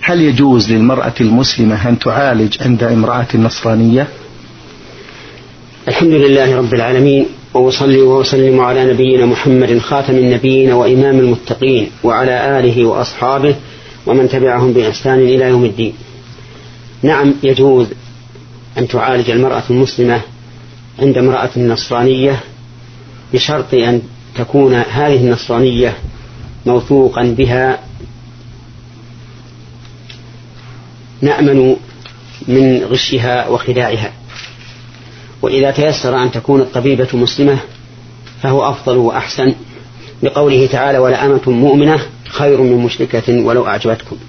هل يجوز للمرأة المسلمة أن تعالج عند امرأة نصرانية؟ الحمد لله رب العالمين، وأصلي وأسلم على نبينا محمد خاتم النبيين وإمام المتقين وعلى آله وأصحابه ومن تبعهم بإحسان إلى يوم الدين. نعم، يجوز أن تعالج المرأة المسلمة عند امرأة نصرانية بشرط أن تكون هذه النصرانية موثوقا بها، نأمن من غشها وخداعها. وإذا تيسر أن تكون الطبيبة مسلمة فهو أفضل وأحسن، لقوله تعالى: ولأمة مؤمنة خير من مشركة ولو أعجبتكم.